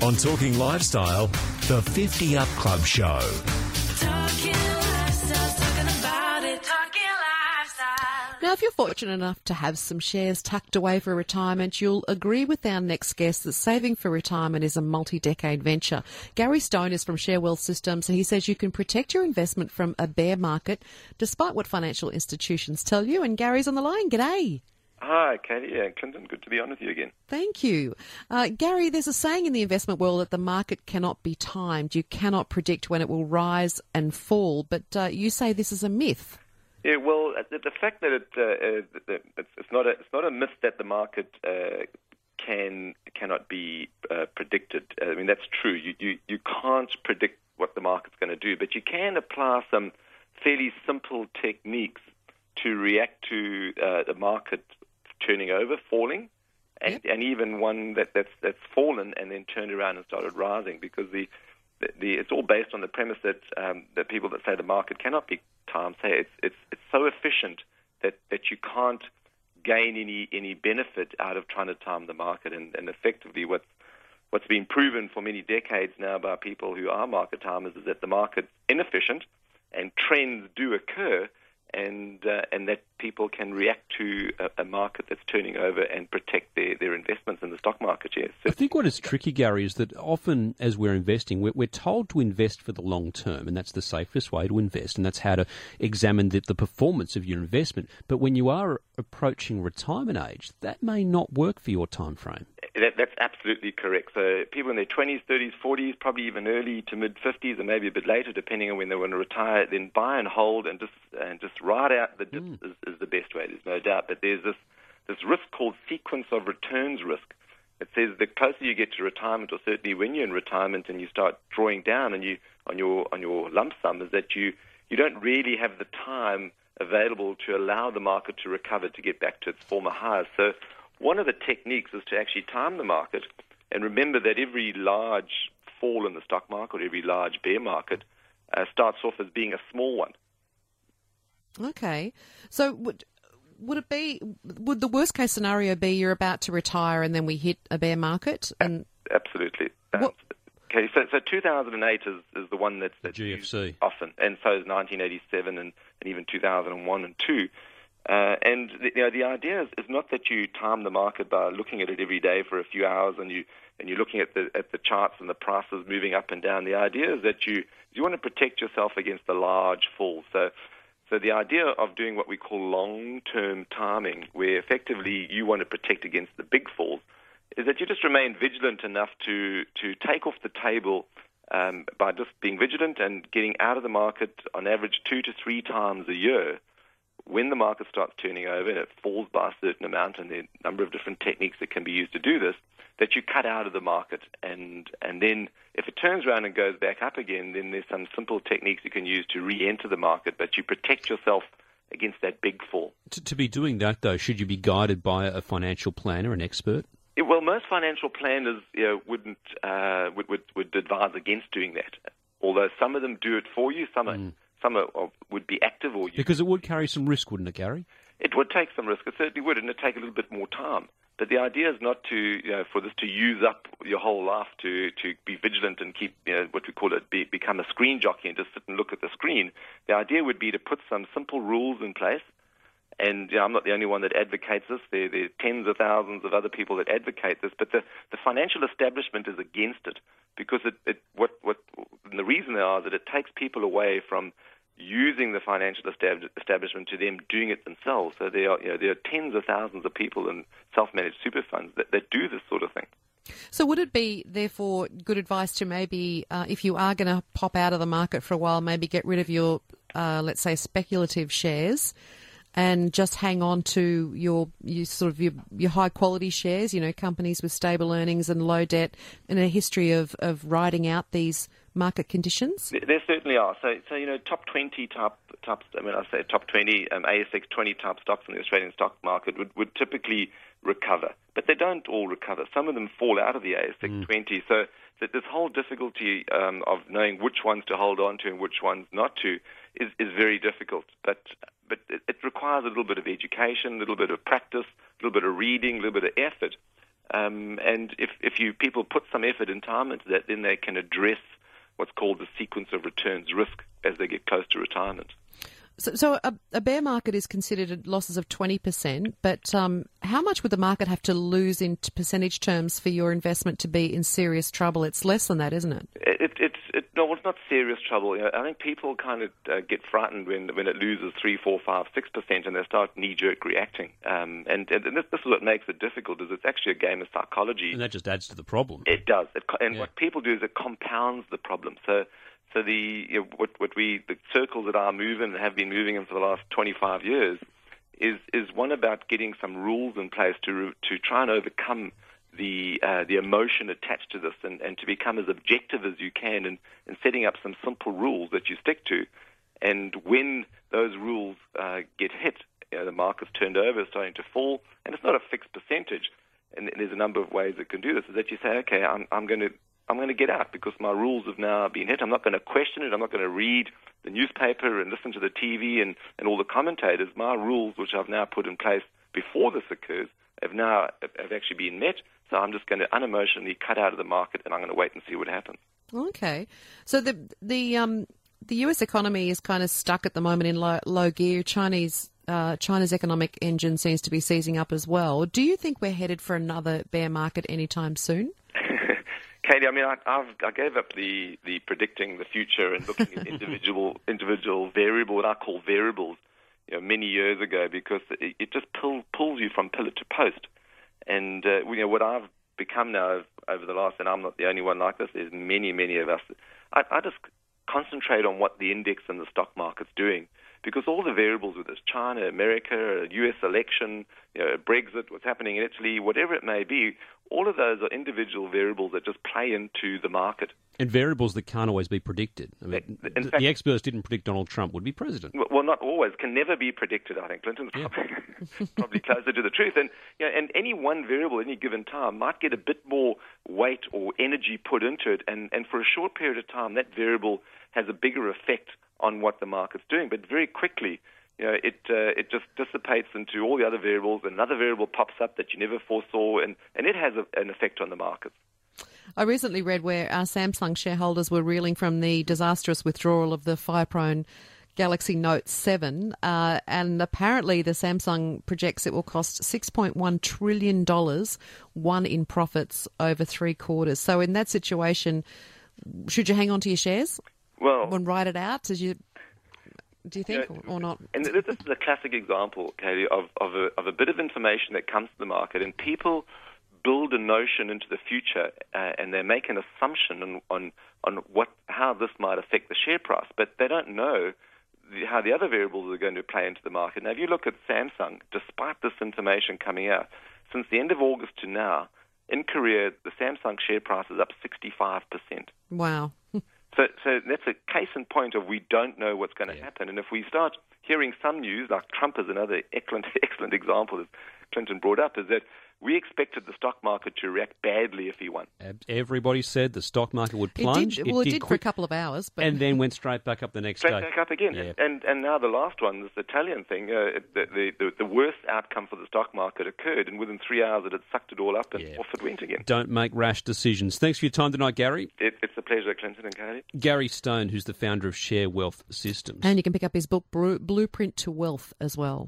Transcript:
On Talking Lifestyle, the 50 Up Club Show. Talking lifestyle, talking about it. Talking lifestyle. Now, if you're fortunate enough to have some shares tucked away for retirement, you'll agree with our next guest that saving for retirement is a multi-decade venture. Gary Stone is from Share Wealth Systems, and he says you can protect your investment from a bear market despite what financial institutions tell you. And Gary's on the line. G'day. Hi, Katie and Clinton. Good to be on with you again. Thank you. Gary, there's a saying in the investment world that the market cannot be timed. You cannot predict when it will rise and fall, but you say this is a myth. Yeah, well, the fact that it's not a myth that the market cannot be predicted. I mean, that's true. You can't predict what the market's going to do, but you can apply some fairly simple techniques to react to the market turning over, falling, and even one that's fallen and then turned around and started rising, because it's all based on the premise that the people that say the market cannot be timed say it's so efficient that you can't gain any benefit out of trying to time the market, and effectively what's been proven for many decades now by people who are market timers is that the market's inefficient and trends do occur, and that people can react to a market that's turning over and protect their investments in the stock market, yes. I think what is tricky, Gary, is that often as we're investing, we're told to invest for the long term, and that's the safest way to invest, and that's how to examine the performance of your investment. But when you are approaching retirement age, that may not work for your time frame. That's absolutely correct. So people in their 20s, 30s, 40s, probably even early to mid-50s, and maybe a bit later, depending on when they want to retire, then buy and hold and just ride out the dip is the best way. There's no doubt. But there's this risk called sequence of returns risk. It says the closer you get to retirement, or certainly when you're in retirement and you start drawing down and on your lump sum, is that you don't really have the time available to allow the market to recover to get back to its former highs. So one of the techniques is to actually time the market and remember that every large fall in the stock market, or every large bear market, starts off as being a small one. Okay. So would the worst case scenario be you're about to retire and then we hit a bear market? And absolutely. Okay, so 2008 is the one that's GFC often, and so is 1987 and even 2001 and 2. And the idea is not that you time the market by looking at it every day for a few hours and you're looking at the charts and the prices moving up and down. The idea is that you want to protect yourself against the large falls. So the idea of doing what we call long-term timing, where effectively you want to protect against the big falls, is that you just remain vigilant enough to take off the table by just being vigilant and getting out of the market on average 2 to 3 times a year. When the market starts turning over and it falls by a certain amount, and there are a number of different techniques that can be used to do this, that you cut out of the market. And then if it turns around and goes back up again, then there's some simple techniques you can use to re-enter the market, but you protect yourself against that big fall. To be doing that, though, should you be guided by a financial planner, an expert? Well, most financial planners would advise against doing that, although some of them do it for you, some would be active. Because it would carry some risk, wouldn't it, Gary? It would take some risk. It certainly would, and it'd take a little bit more time. But the idea is not to, for this to use up your whole life to be vigilant and keep, what we call it, become a screen jockey and just sit and look at the screen. The idea would be to put some simple rules in place. And I'm not the only one that advocates this. There are tens of thousands of other people that advocate this. But the financial establishment is against it, because the reason they are is that it takes people away from using the financial establishment to them doing it themselves. So there are tens of thousands of people in self-managed super funds that do this sort of thing. So would it be, therefore, good advice to maybe, if you are going to pop out of the market for a while, maybe get rid of your, let's say, speculative shares and just hang on to your high-quality shares, companies with stable earnings and low debt and a history of riding out these market conditions? There certainly are. So top 20 top, I say top 20, ASX 20 type stocks in the Australian stock market would typically recover. But they don't all recover. Some of them fall out of the ASX 20. So this whole difficulty of knowing which ones to hold on to and which ones not to is very difficult. But it requires a little bit of education, a little bit of practice, a little bit of reading, a little bit of effort. And if people put some effort and time into that, then they can address what's called the sequence of returns risk as they get close to retirement. So a bear market is considered losses of 20%, but how much would the market have to lose in percentage terms for your investment to be in serious trouble? It's less than that, isn't it? No, it's not serious trouble. I think people kind of get frightened when it loses 3, 4, 5, 6%, and they start knee-jerk reacting. And this is what makes it difficult, is it's actually a game of psychology. And that just adds to the problem. It does. What people do is it compounds the problem. So the circles that are moving and have been moving in for the last 25 years is one about getting some rules in place to try and overcome the emotion attached to this and to become as objective as you can and setting up some simple rules that you stick to. And when those rules get hit, the market's turned over, starting to fall, and it's not a fixed percentage. And there's a number of ways that can do this. Is that you say, okay, I'm going to get out because my rules have now been hit. I'm not going to question it. I'm not going to read the newspaper and listen to the TV and all the commentators. My rules, which I've now put in place before this occurs, have actually been met. So I'm just going to unemotionally cut out of the market, and I'm going to wait and see what happens. Okay. So the U.S. economy is kind of stuck at the moment in low gear. China's economic engine seems to be seizing up as well. Do you think we're headed for another bear market anytime soon? Katie, I mean, I gave up the predicting the future and looking at individual variable, what I call variables, many years ago, because it just pulls you from pillar to post. And what I've become now over the last, and I'm not the only one like this, there's many of us. I just concentrate on what the index and the stock market's doing, because all the variables with this, China, America, U.S. election, Brexit, what's happening in Italy, whatever it may be, all of those are individual variables that just play into the market. And variables that can't always be predicted. I mean, in fact, the experts didn't predict Donald Trump would be president. Well, not always. Can never be predicted, I think. Clinton's probably closer to the truth. And any one variable at any given time might get a bit more weight or energy put into it, and for a short period of time, that variable has a bigger effect on what the market's doing. But very quickly, it just dissipates into all the other variables. Another variable pops up that you never foresaw, and it has an effect on the markets. I recently read where our Samsung shareholders were reeling from the disastrous withdrawal of the fire-prone Galaxy Note 7, and apparently the Samsung projects it will cost $6.1 trillion, won in profits over 3 quarters. So in that situation, should you hang on to your shares? Well, and ride it out? Do you think, or not? And this is a classic example, Katie, of a bit of information that comes to the market, and people build a notion into the future, and they make an assumption on how this might affect the share price, but they don't know how the other variables are going to play into the market. Now, if you look at Samsung, despite this information coming out, since the end of August to now, in Korea, the Samsung share price is up 65%. Wow. So that's a case in point of we don't know what's going to happen. And if we start hearing some news, like Trump is another excellent example, as Clinton brought up, is that we expected the stock market to react badly if he won. Everybody said the stock market would plunge. It did for a couple of hours. But... And then went straight back up the next day. Straight back up again. Yeah. And now the last one, this Italian thing, the worst outcome for the stock market occurred, and within 3 hours it had sucked it all up and off it went again. Don't make rash decisions. Thanks for your time tonight, Gary. It's a pleasure, Clinton and Katie. Gary Stone, who's the founder of Share Wealth Systems. And you can pick up his book, Blueprint to Wealth, as well.